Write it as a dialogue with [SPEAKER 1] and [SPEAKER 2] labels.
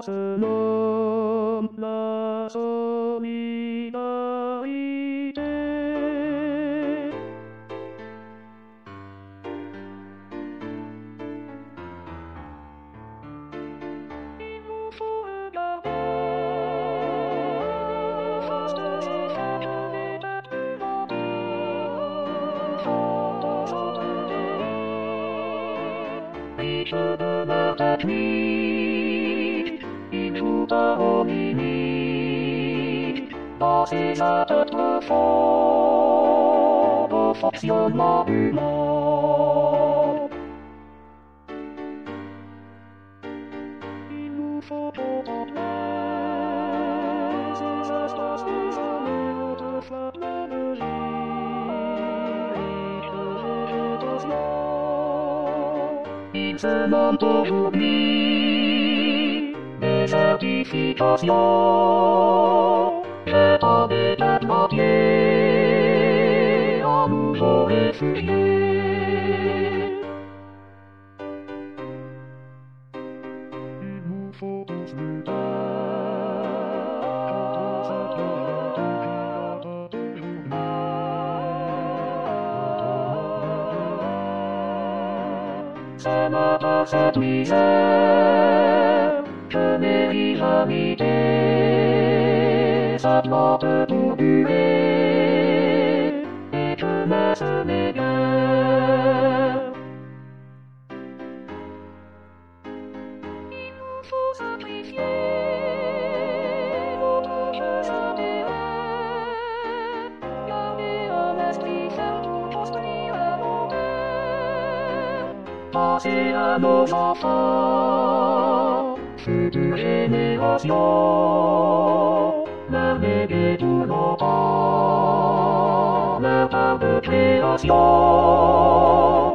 [SPEAKER 1] se nomme la solidarité. Il nous faut regarder face de ces faits que les têtes du monde font aux autres pays. Riches de leur technique, ils jouent au mimique dans ces attaques profondes au fonctionnement du monde. Il nous faut contempler ces instances des années autrefois pleines de vie, riches de végétation. Ils se nomment aujourd'hui des certifications, jetant des têtes entiers en nouveaux réfugiés. Il nous faut tous lutter contre cette liberté pirate d'aujourd'hui. C'est notre cette misère que mérite l'amitié, sa plante pour durer et que ne se m'égare. Il nous faut sacrifier notre jeu intérêt, garder un esprit ferme pour construire un long terme, penser à nos enfants, futures générations, leur léguer tout longtemps leur part de création.